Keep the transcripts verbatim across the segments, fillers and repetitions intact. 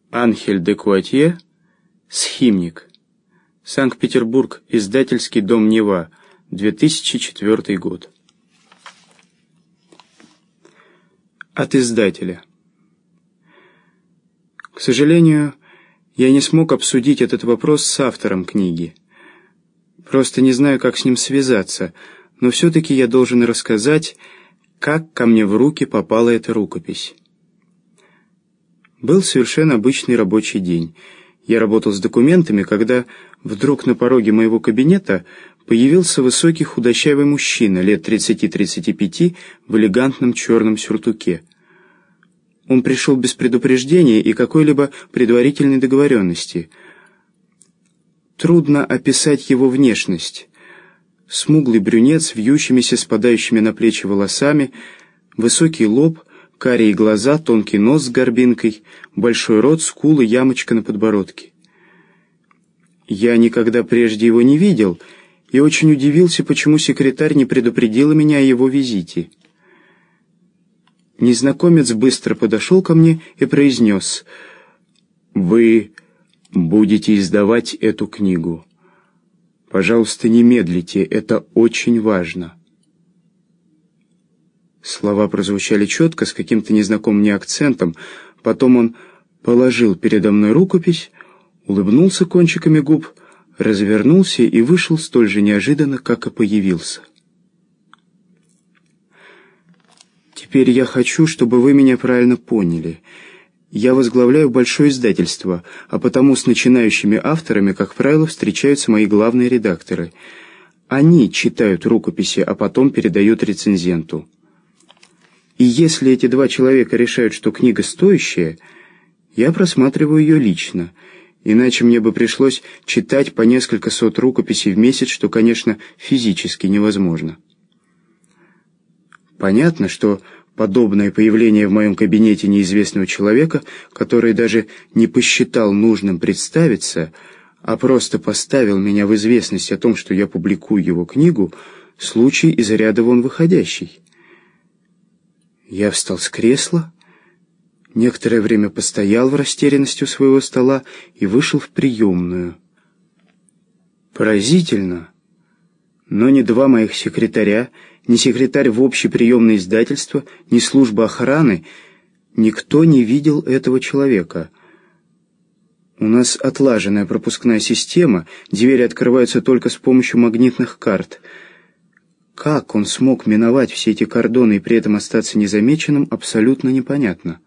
Анхель де Куатье, «Схимник». Санкт-Петербург, издательский дом «Нева», две тысячи четвёртый год. От издателя. К сожалению, я не смог обсудить этот вопрос с автором книги. Просто не знаю, как с ним связаться, но все-таки я должен рассказать, как ко мне в руки попала эта рукопись. Был совершенно обычный рабочий день. Я работал с документами, когда вдруг на пороге моего кабинета появился высокий худощавый мужчина лет тридцати-тридцати пяти в элегантном черном сюртуке. Он пришел без предупреждения и какой-либо предварительной договоренности. Трудно описать его внешность. Смуглый брюнет с вьющимися, спадающими на плечи волосами, высокий лоб, карие глаза, тонкий нос с горбинкой, большой рот, скулы, ямочка на подбородке. Я никогда прежде его не видел и очень удивился, почему секретарь не предупредила меня о его визите. Незнакомец быстро подошел ко мне и произнес: «Вы будете издавать эту книгу. Пожалуйста, не медлите, это очень важно». Слова прозвучали четко, с каким-то незнакомым мне акцентом. Потом он положил передо мной рукопись, улыбнулся кончиками губ, развернулся и вышел столь же неожиданно, как и появился. Теперь я хочу, чтобы вы меня правильно поняли. Я возглавляю большое издательство, а потому с начинающими авторами, как правило, встречаются мои главные редакторы. Они читают рукописи, а потом передают рецензенту. И если эти два человека решают, что книга стоящая, я просматриваю ее лично, иначе мне бы пришлось читать по несколько сот рукописей в месяц, что, конечно, физически невозможно. Понятно, что подобное появление в моем кабинете неизвестного человека, который даже не посчитал нужным представиться, а просто поставил меня в известность о том, что я публикую его книгу, случай из ряда вон выходящий. Я встал с кресла, некоторое время постоял в растерянности у своего стола и вышел в приемную. Поразительно, но ни два моих секретаря, ни секретарь в общее приемное издательство, ни служба охраны, никто не видел этого человека. У нас отлаженная пропускная система, двери открываются только с помощью магнитных карт. Как он смог миновать все эти кордоны и при этом остаться незамеченным, абсолютно непонятно.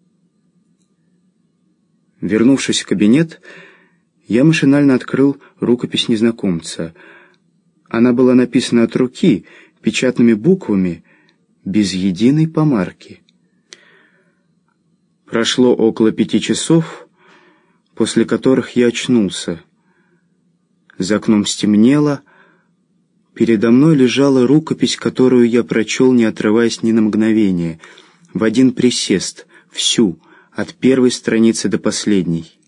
Вернувшись в кабинет, я машинально открыл рукопись незнакомца. Она была написана от руки, печатными буквами, без единой помарки. Прошло около пяти часов, после которых я очнулся. За окном стемнело. Передо мной лежала рукопись, которую я прочел, не отрываясь ни на мгновение, в один присест, всю, от первой страницы до последней.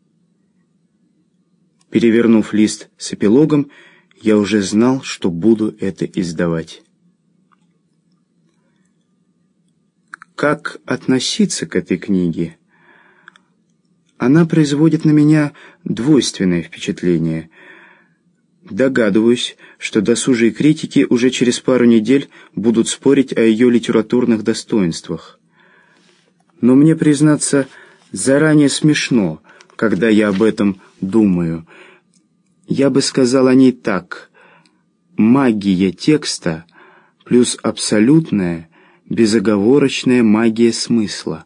Перевернув лист с эпилогом, я уже знал, что буду это издавать. Как относиться к этой книге? Она производит на меня двойственное впечатление. Догадываюсь, что досужие критики уже через пару недель будут спорить о ее литературных достоинствах. Но мне, признаться, заранее смешно, когда я об этом думаю. Я бы сказал о ней так: магия текста плюс абсолютная, безоговорочная магия смысла.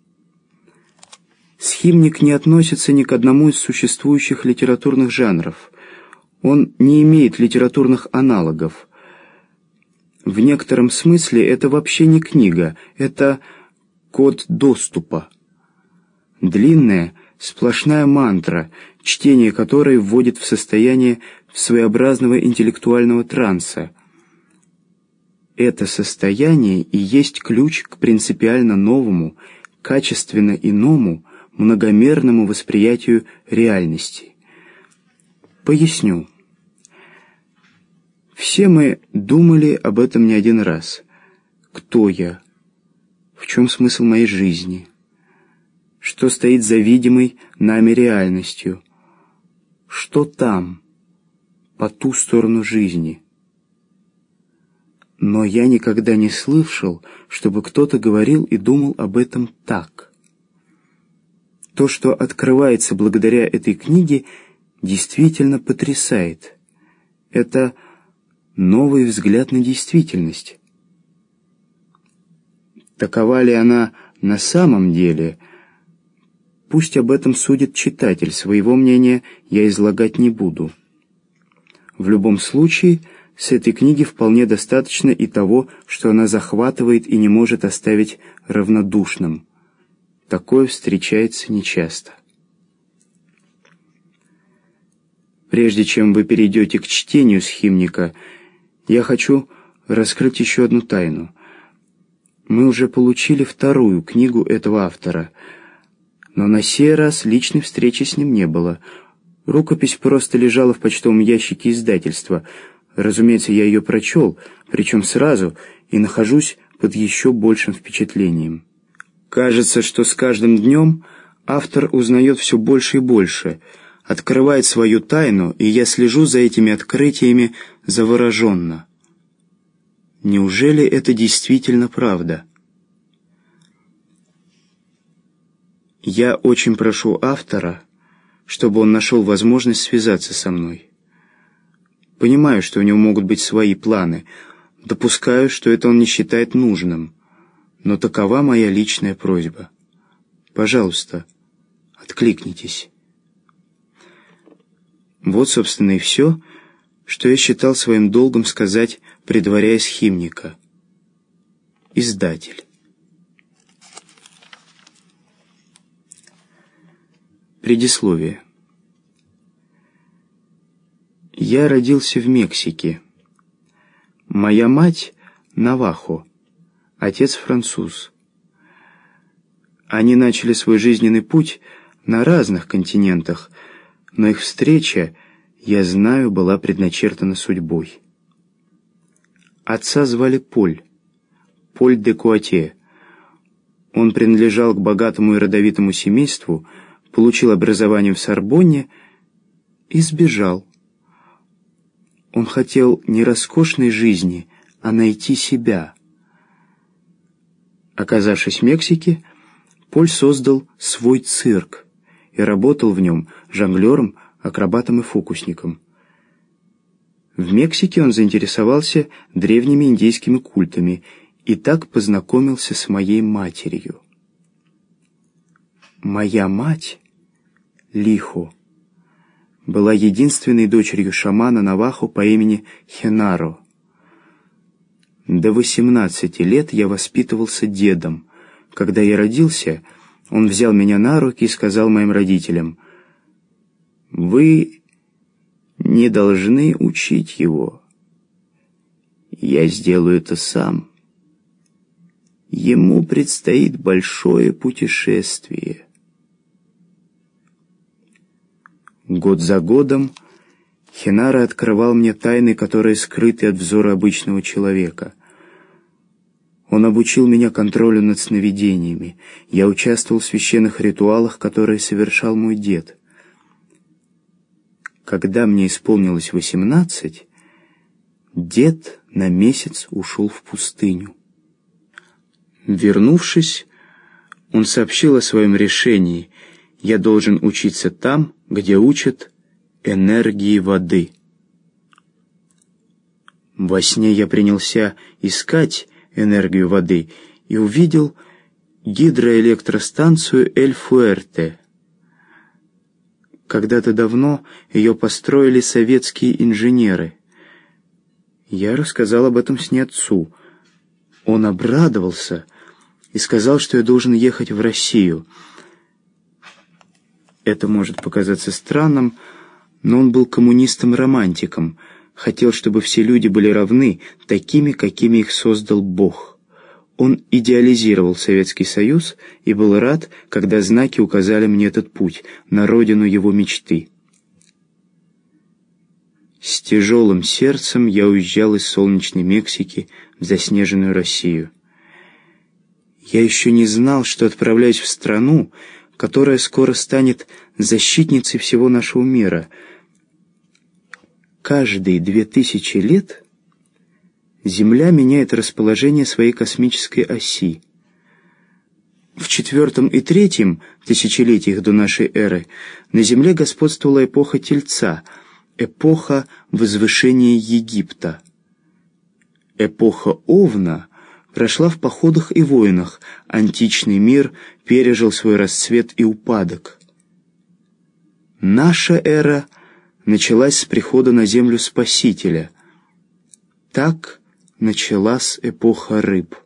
«Схимник» не относится ни к одному из существующих литературных жанров. Он не имеет литературных аналогов. В некотором смысле это вообще не книга, это код доступа. Длинная, сплошная мантра, чтение которой вводит в состояние своеобразного интеллектуального транса. Это состояние и есть ключ к принципиально новому, качественно иному, многомерному восприятию реальности. Поясню. Все мы думали об этом не один раз. Кто я? В чем смысл моей жизни? что стоит за видимой нами реальностью, что там, по ту сторону жизни. Но я никогда не слышал, чтобы кто-то говорил и думал об этом так. То, что открывается благодаря этой книге, действительно потрясает. Это новый взгляд на действительность. Такова ли она на самом деле? Пусть об этом судит читатель, своего мнения я излагать не буду. В любом случае, с этой книги вполне достаточно и того, что она захватывает и не может оставить равнодушным. Такое встречается нечасто. Прежде чем вы перейдете к чтению схимника, я хочу раскрыть еще одну тайну. Мы уже получили вторую книгу этого автора, но на сей раз личной встречи с ним не было. Рукопись просто лежала в почтовом ящике издательства. Разумеется, я ее прочел, причем сразу, и нахожусь под еще большим впечатлением. Кажется, что с каждым днем автор узнает все больше и больше, открывает свою тайну, и я слежу за этими открытиями завороженно. Неужели это действительно правда? Я очень прошу автора, чтобы он нашел возможность связаться со мной. Понимаю, что у него могут быть свои планы, допускаю, что это он не считает нужным, но такова моя личная просьба. Пожалуйста, откликнитесь. Вот, собственно, и все, что я считал своим долгом сказать, предваряя схимника. Издатель. Предисловие. Я родился в Мексике. Моя мать — навахо, отец — француз. Они начали свой жизненный путь на разных континентах, но их встреча, я знаю, была предначертана судьбой. Отца звали Поль, Поль де Куатье. Он принадлежал к богатому и родовитому семейству, получил образование в Сорбонне и сбежал. Он хотел не роскошной жизни, а найти себя. Оказавшись в Мексике, Поль создал свой цирк и работал в нем жонглером, акробатом и фокусником. В Мексике он заинтересовался древними индейскими культами и так познакомился с моей матерью. Моя мать, Лихо, была единственной дочерью шамана навахо по имени Хенаро. До восемнадцати лет я воспитывался дедом. Когда я родился, он взял меня на руки и сказал моим родителям: «Вы не должны учить его. Я сделаю это сам. Ему предстоит большое путешествие». Год за годом Хенаро открывал мне тайны, которые скрыты от взора обычного человека. Он обучил меня контролю над сновидениями. Я участвовал в священных ритуалах, которые совершал мой дед. Когда мне исполнилось восемнадцать, дед на месяц ушел в пустыню. Вернувшись, он сообщил о своем решении: я должен учиться там, где учат энергии воды. Во сне я принялся искать энергию воды и увидел гидроэлектростанцию Эль-Фуэрте. Когда-то давно ее построили советские инженеры. Я рассказал об этом сне отцу. Он обрадовался и сказал, что я должен ехать в Россию. Это может показаться странным, но он был коммунистом-романтиком, хотел, чтобы все люди были равны, такими, какими их создал Бог. Он идеализировал Советский Союз и был рад, когда знаки указали мне этот путь, на родину его мечты. С тяжелым сердцем я уезжал из солнечной Мексики в заснеженную Россию. Я еще не знал, что отправляюсь в страну, которая скоро станет защитницей всего нашего мира. Каждые две тысячи лет Земля меняет расположение своей космической оси. В четвертом и третьем тысячелетиях до нашей эры на Земле господствовала эпоха Тельца, эпоха возвышения Египта. Эпоха Овна прошла в походах и войнах, античный мир пережил свой расцвет и упадок. Наша эра началась с прихода на Землю Спасителя. Так началась эпоха рыб.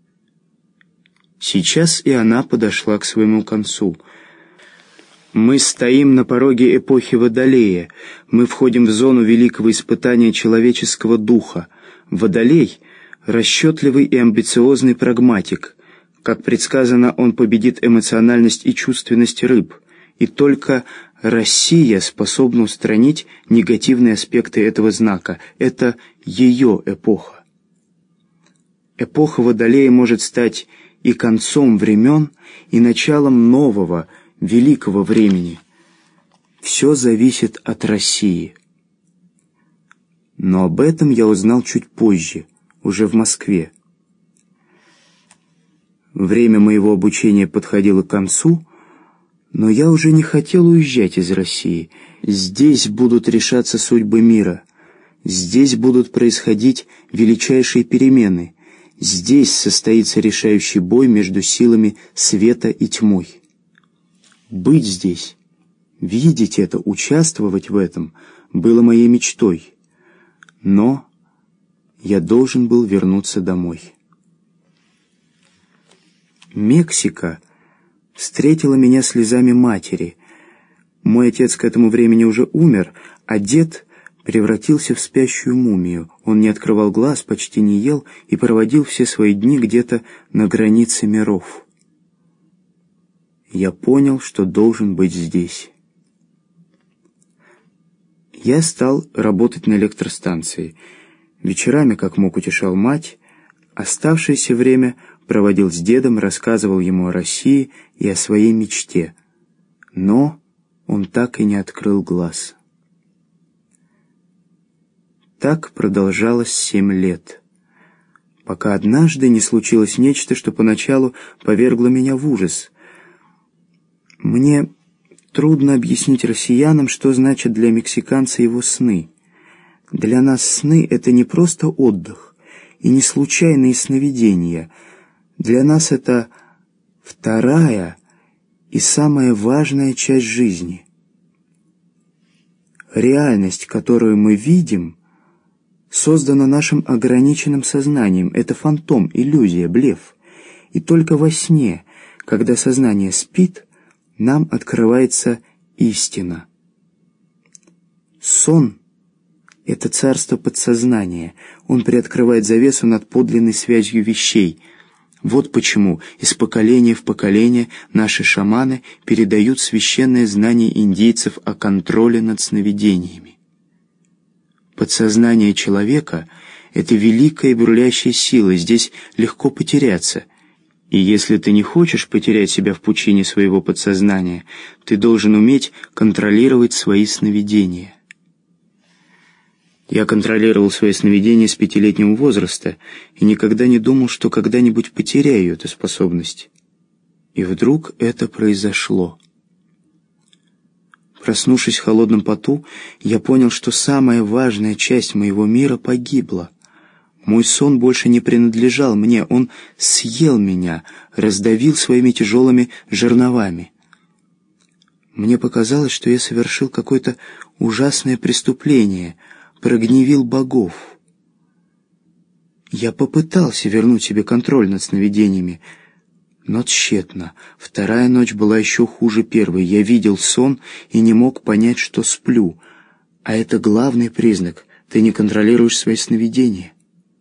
Сейчас и она подошла к своему концу. Мы стоим на пороге эпохи Водолея. Мы входим в зону великого испытания человеческого духа. Водолей — расчетливый и амбициозный прагматик. Как предсказано, он победит эмоциональность и чувственность рыб. И только Россия способна устранить негативные аспекты этого знака. Это ее эпоха. Эпоха Водолея может стать и концом времен, и началом нового, великого времени. Все зависит от России. Но об этом я узнал чуть позже, уже в Москве. Время моего обучения подходило к концу, но я уже не хотел уезжать из России. Здесь будут решаться судьбы мира. Здесь будут происходить величайшие перемены. Здесь состоится решающий бой между силами света и тьмой. Быть здесь, видеть это, участвовать в этом было моей мечтой. Но я должен был вернуться домой. Мексика встретила меня слезами матери. Мой отец к этому времени уже умер, а дед превратился в спящую мумию. Он не открывал глаз, почти не ел и проводил все свои дни где-то на границе миров. Я понял, что должен быть здесь. Я стал работать на электростанции. Вечерами, как мог, утешал мать. Оставшееся время проводил с дедом, рассказывал ему о России и о своей мечте. Но он так и не открыл глаз. Так продолжалось семь лет, пока однажды не случилось нечто, что поначалу повергло меня в ужас. Мне трудно объяснить россиянам, что значит для мексиканца его сны. Для нас сны — это не просто отдых и не случайные сновидения. Для нас это вторая и самая важная часть жизни. Реальность, которую мы видим, создана нашим ограниченным сознанием. Это фантом, иллюзия, блеф. И только во сне, когда сознание спит, нам открывается истина. Сон — это царство подсознания. Он приоткрывает завесу над подлинной связью вещей. Вот почему из поколения в поколение наши шаманы передают священное знание индейцев о контроле над сновидениями. Подсознание человека — это великая бурлящая сила, здесь легко потеряться. И если ты не хочешь потерять себя в пучине своего подсознания, ты должен уметь контролировать свои сновидения. Я контролировал свои сновидения с пятилетнего возраста и никогда не думал, что когда-нибудь потеряю эту способность. И вдруг это произошло. Проснувшись в холодном поту, я понял, что самая важная часть моего мира погибла. Мой сон больше не принадлежал мне, он съел меня, раздавил своими тяжелыми жерновами. Мне показалось, что я совершил какое-то ужасное преступление, прогневил богов. Я попытался вернуть себе контроль над сновидениями, но тщетно. Вторая ночь была еще хуже первой. Я видел сон и не мог понять, что сплю. А это главный признак. Ты не контролируешь свои сновидения.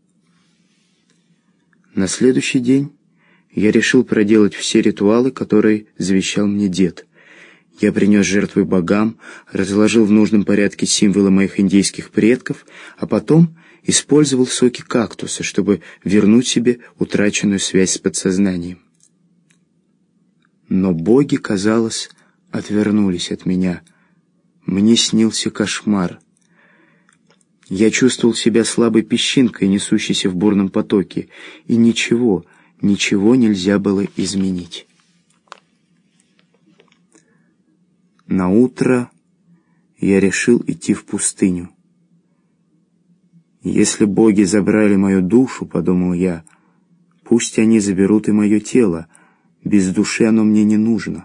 На следующий день я решил проделать все ритуалы, которые завещал мне дед. Я принес жертвы богам, разложил в нужном порядке символы моих индейских предков, а потом использовал соки кактуса, чтобы вернуть себе утраченную связь с подсознанием. Но боги, казалось, отвернулись от меня. Мне снился кошмар. Я чувствовал себя слабой песчинкой, несущейся в бурном потоке, и ничего, ничего нельзя было изменить. Наутро я решил идти в пустыню. «Если боги забрали мою душу, — подумал я, — пусть они заберут и мое тело, без души оно мне не нужно».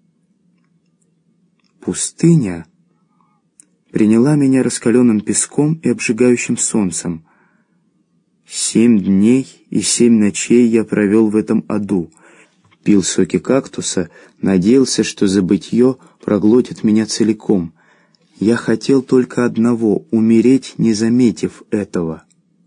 Пустыня приняла меня раскаленным песком и обжигающим солнцем. Семь дней и семь ночей я провел в этом аду, пил соки кактуса, надеялся, что забытье проглотит меня целиком. Я хотел только одного — умереть, не заметив этого.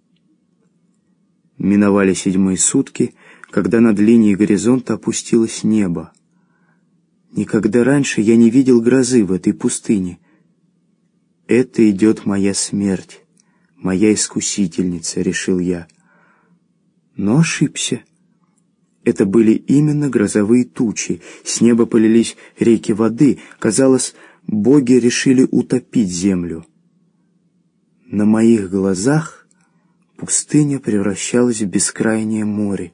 Миновали седьмые сутки, когда над линией горизонта опустилось небо. Никогда раньше я не видел грозы в этой пустыне. «Это идет моя смерть, моя искусительница», — решил я. Но ошибся. Это были именно грозовые тучи. С неба полились реки воды. Казалось, боги решили утопить землю. На моих глазах пустыня превращалась в бескрайнее море.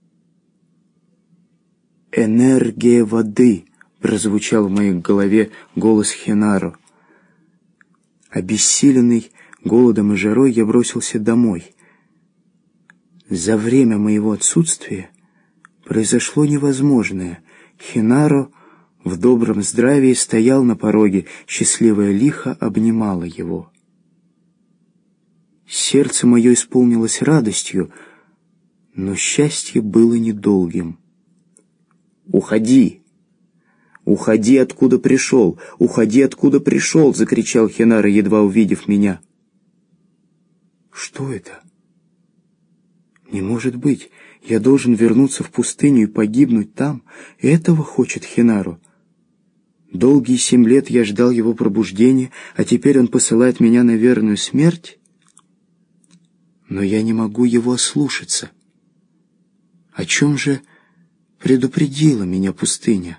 «Энергия воды!» — прозвучал в моей голове голос Хенаро. Обессиленный голодом и жарой, я бросился домой. За время моего отсутствия произошло невозможное. Хенаро в добром здравии стоял на пороге, счастливая лихо обнимала его. Сердце мое исполнилось радостью, но счастье было недолгим. «Уходи! Уходи, откуда пришел! Уходи, откуда пришел!» — закричал Хенаро, едва увидев меня. «Что это? Не может быть! Я должен вернуться в пустыню и погибнуть там? Этого хочет Хенаро. Долгие семь лет я ждал его пробуждения, а теперь он посылает меня на верную смерть? Но я не могу его ослушаться. О чем же предупредила меня пустыня?»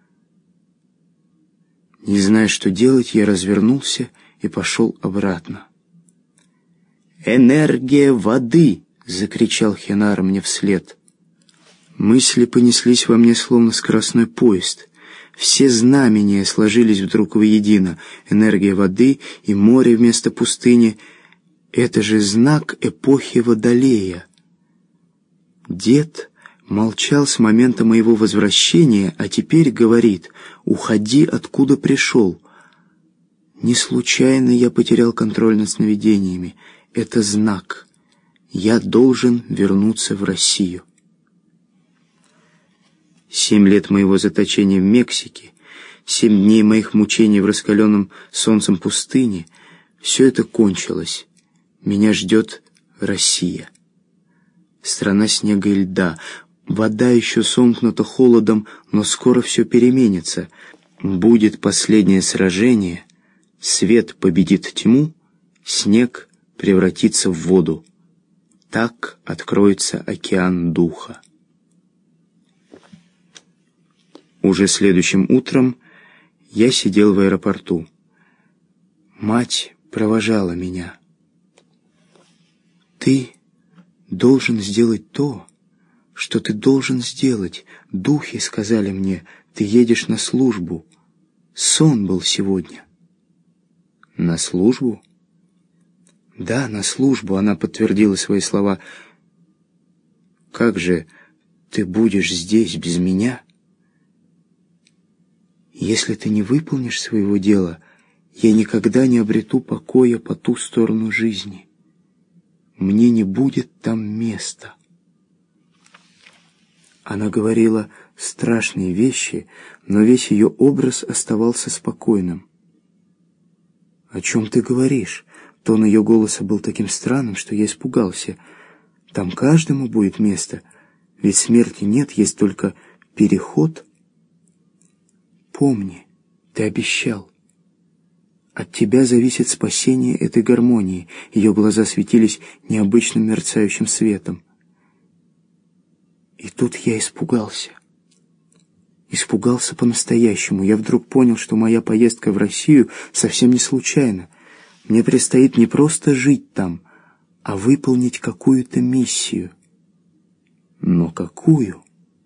Не зная, что делать, я развернулся и пошел обратно. «Энергия воды!» — закричал Хенаро мне вслед. Мысли понеслись во мне, словно скоростной поезд. Все знамения сложились вдруг воедино. Энергия воды и море вместо пустыни — это же знак эпохи Водолея. Дед молчал с момента моего возвращения, а теперь говорит: «Уходи, откуда пришел». Не случайно я потерял контроль над сновидениями. Это знак. Я должен вернуться в Россию. Семь лет моего заточения в Мексике, семь дней моих мучений в раскаленном солнцем пустыне — все это кончилось. Меня ждет Россия. Страна снега и льда. Вода еще сомкнута холодом, но скоро все переменится. Будет последнее сражение, свет победит тьму, снег превратится в воду. Так откроется океан духа. Уже следующим утром я сидел в аэропорту. Мать провожала меня. «Ты должен сделать то, что ты должен сделать. Духи сказали мне, ты едешь на службу. Сон был сегодня». «На службу?» «Да, на службу», — она подтвердила свои слова. «Как же ты будешь здесь без меня? Если ты не выполнишь своего дела, я никогда не обрету покоя по ту сторону жизни. Мне не будет там места». Она говорила страшные вещи, но весь ее образ оставался спокойным. «О чем ты говоришь?» Тон ее голоса был таким странным, что я испугался. «Там каждому будет место, ведь смерти нет, есть только переход». «Помни, ты обещал. От тебя зависит спасение этой гармонии». Ее глаза светились необычным мерцающим светом. И тут я испугался. Испугался по-настоящему. Я вдруг понял, что моя поездка в Россию совсем не случайна. Мне предстоит не просто жить там, а выполнить какую-то миссию. Но какую?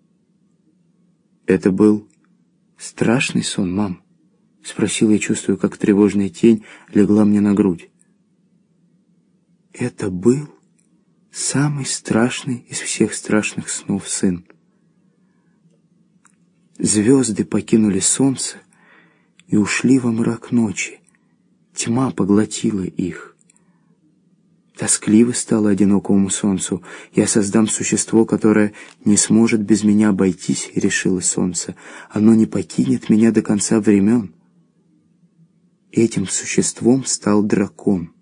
Это был страшный сон, мам? Спросил я, чувствуя, как тревожная тень легла мне на грудь. Это был самый страшный из всех страшных снов, сын. Звезды покинули солнце и ушли во мрак ночи. Тьма поглотила их. Тоскливо стало одинокому солнцу. Я создам существо, которое не сможет без меня обойтись, решило солнце. Оно не покинет меня до конца времен. Этим существом стал дракон.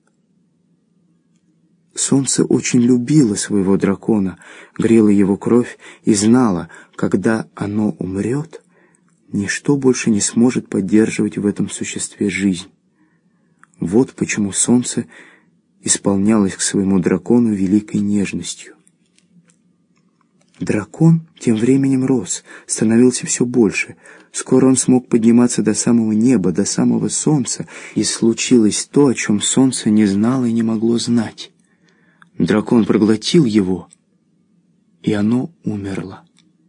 Солнце очень любило своего дракона, грело его кровь и знало, когда оно умрет, ничто больше не сможет поддерживать в этом существе жизнь. Вот почему солнце исполнялось к своему дракону великой нежностью. Дракон тем временем рос, становился все больше. Скоро он смог подниматься до самого неба, до самого солнца, и случилось то, о чем солнце не знало и не могло знать. Дракон проглотил его, и оно умерло.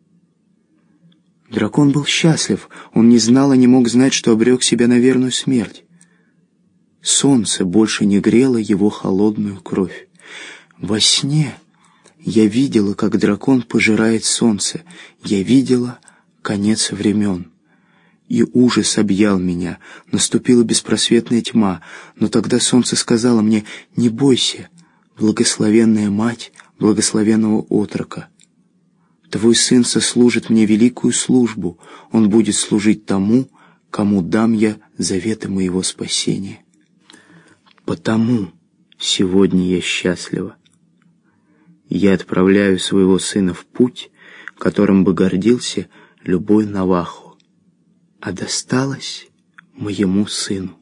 Дракон был счастлив, он не знал и не мог знать, что обрек себя на верную смерть. Солнце больше не грело его холодную кровь. Во сне я видела, как дракон пожирает солнце, я видела конец времен. И ужас объял меня, наступила беспросветная тьма, но тогда солнце сказало мне: «Не бойся, благословенная мать благословенного отрока. Твой сын сослужит мне великую службу, он будет служить тому, кому дам я заветы моего спасения. Потому сегодня я счастлива. Я отправляю своего сына в путь, которым бы гордился любой навахо, а досталось моему сыну».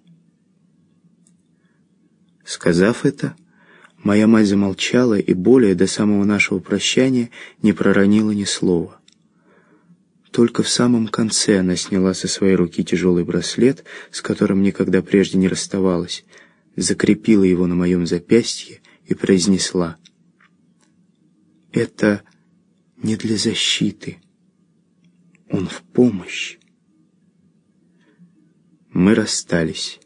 Сказав это, моя мать замолчала и более до самого нашего прощания не проронила ни слова. Только в самом конце она сняла со своей руки тяжелый браслет, с которым никогда прежде не расставалась, закрепила его на моем запястье и произнесла: «Это не для защиты, он в помощь». Мы расстались.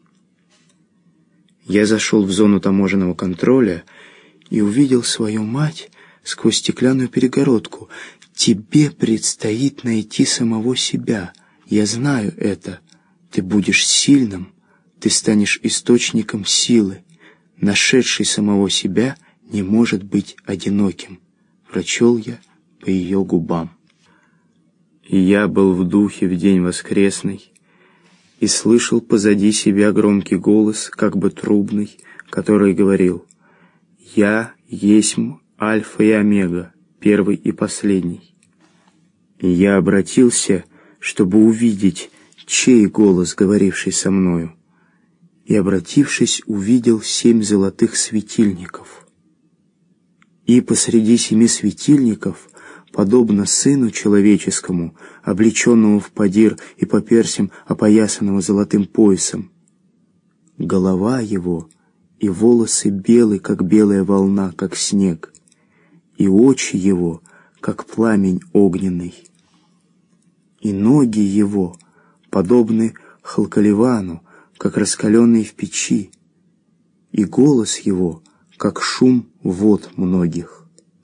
Я зашел в зону таможенного контроля и увидел свою мать сквозь стеклянную перегородку. «Тебе предстоит найти самого себя. Я знаю это. Ты будешь сильным, ты станешь источником силы. Нашедший самого себя не может быть одиноким», — прочел я по ее губам. И я был в духе в день воскресный и слышал позади себя громкий голос, как бы трубный, который говорил: «Я есмь Альфа и Омега, первый и последний». И я обратился, чтобы увидеть, чей голос, говоривший со мною, и, обратившись, увидел семь золотых светильников. И посреди семи светильников, подобно Сыну Человеческому, облеченному в подир и по персям опоясанного золотым поясом, голова его и волосы белы, как белая волна, как снег, и очи его, как пламень огненный, и ноги его подобны халкаливану, как раскаленные в печи, и голос его, как шум вод многих.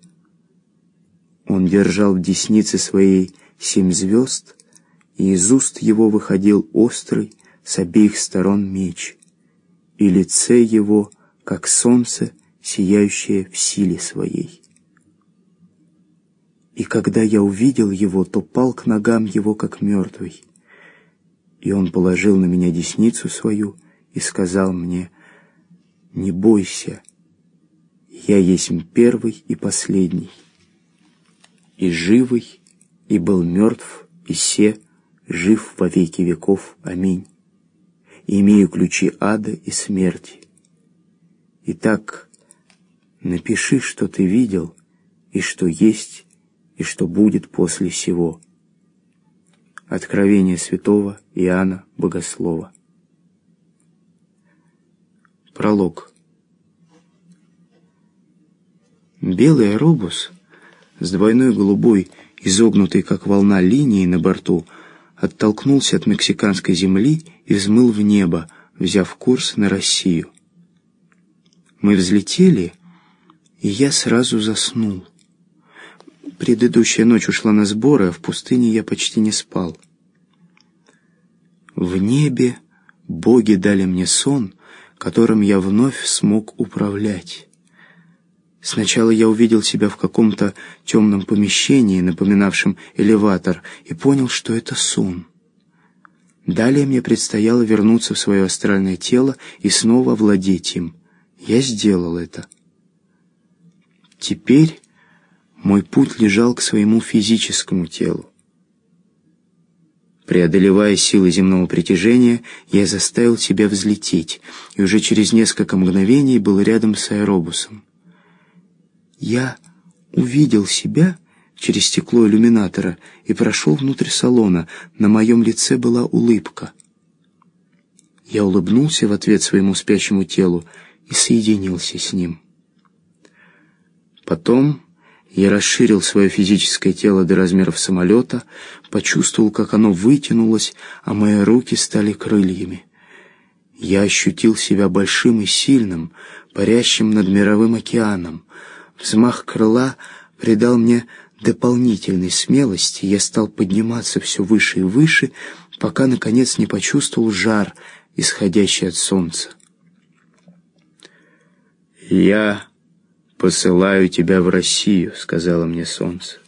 Он держал в деснице своей семь звезд, и из уст его выходил острый с обеих сторон меч, и лице его, как солнце, сияющее в силе своей. И когда я увидел его, то пал к ногам его, как мертвый. И он положил на меня десницу свою и сказал мне: «Не бойся, я есмь первый и последний, и живый, и был мертв, и се жив во веки веков. Аминь. И имею ключи ада и смерти. Итак, напиши, что ты видел, и что есть, и что будет после сего». Откровение святого Иоанна Богослова. Пролог. Белый аэробус с двойной голубой, изогнутой как волна линией на борту, оттолкнулся от мексиканской земли и взмыл в небо, взяв курс на Россию. Мы взлетели, и я сразу заснул. Предыдущая ночь ушла на сборы, а в пустыне я почти не спал. В небе боги дали мне сон, которым я вновь смог управлять. Сначала я увидел себя в каком-то темном помещении, напоминавшем элеватор, и понял, что это сон. Далее мне предстояло вернуться в свое астральное тело и снова овладеть им. Я сделал это. Теперь мой путь лежал к своему физическому телу. Преодолевая силы земного притяжения, я заставил себя взлететь, и уже через несколько мгновений был рядом с аэробусом. Я увидел себя через стекло иллюминатора и прошел внутрь салона. На моем лице была улыбка. Я улыбнулся в ответ своему спящему телу и соединился с ним. Потом я расширил свое физическое тело до размеров самолета, почувствовал, как оно вытянулось, а мои руки стали крыльями. Я ощутил себя большим и сильным, парящим над мировым океаном. Взмах крыла придал мне дополнительной смелости, и я стал подниматься все выше и выше, пока, наконец, не почувствовал жар, исходящий от солнца. «Я посылаю тебя в Россию», — сказала мне солнце.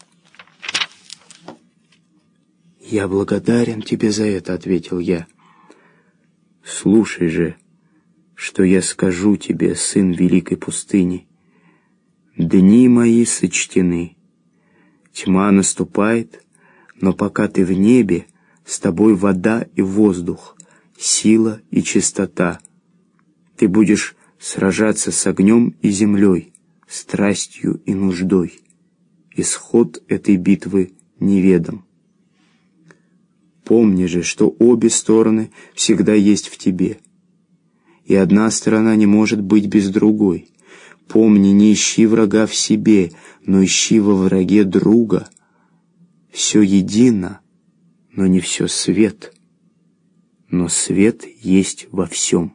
«Я благодарен тебе за это», — ответил я. «Слушай же, что я скажу тебе, сын великой пустыни. Дни мои сочтены. Тьма наступает, но пока ты в небе, с тобой вода и воздух, сила и чистота. Ты будешь сражаться с огнем и землей, страстью и нуждой. Исход этой битвы неведом. Помни же, что обе стороны всегда есть в тебе, и одна сторона не может быть без другой. Помни, не ищи врага в себе, но ищи во враге друга. Все едино, но не все свет, но свет есть во всем.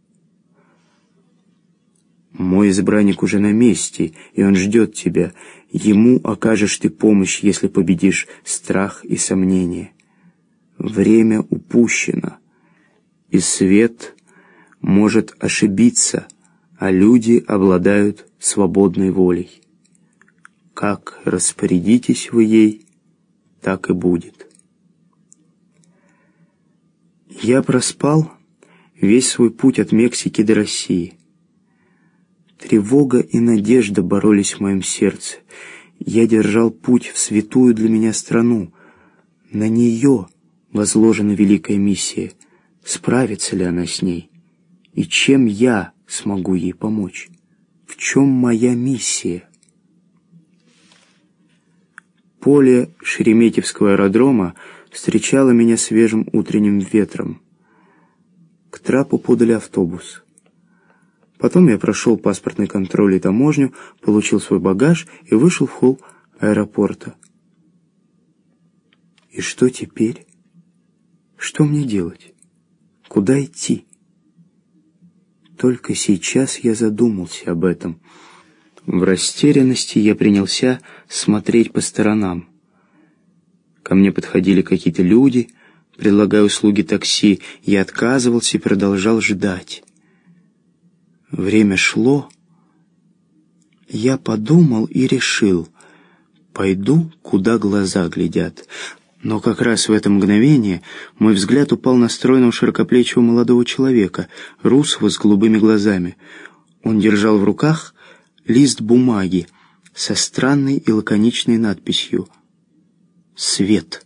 Мой избранник уже на месте, и он ждет тебя. Ему окажешь ты помощь, если победишь страх и сомнение. Время упущено, и свет может ошибиться, а люди обладают свободной волей. Как распорядитесь вы ей, так и будет. Я проспал весь свой путь от Мексики до России. Тревога и надежда боролись в моем сердце. Я держал путь в святую для меня страну. На нее возложена великая миссия. Справится ли она с ней? И чем я смогу ей помочь? В чем моя миссия? Поле Шереметьевского аэродрома встречало меня свежим утренним ветром. К трапу подали автобус. Потом я прошел паспортный контроль и таможню, получил свой багаж и вышел в холл аэропорта. И что теперь? Что мне делать? Куда идти? Только сейчас я задумался об этом. В растерянности я принялся смотреть по сторонам. Ко мне подходили какие-то люди, предлагая услуги такси. Я отказывался и продолжал ждать. Время шло. Я подумал и решил, пойду, куда глаза глядят. Но как раз в это мгновение мой взгляд упал на стройного широкоплечего молодого человека, русого с голубыми глазами. Он держал в руках лист бумаги со странной и лаконичной надписью «Свет».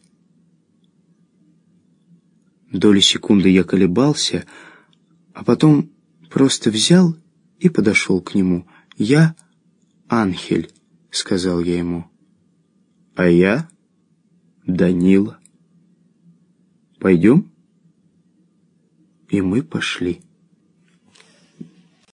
Доли секунды я колебался, а потом просто взял и подошел к нему. «Я Анхель», — сказал я ему. «А я Данила». Пойдем?» И мы пошли.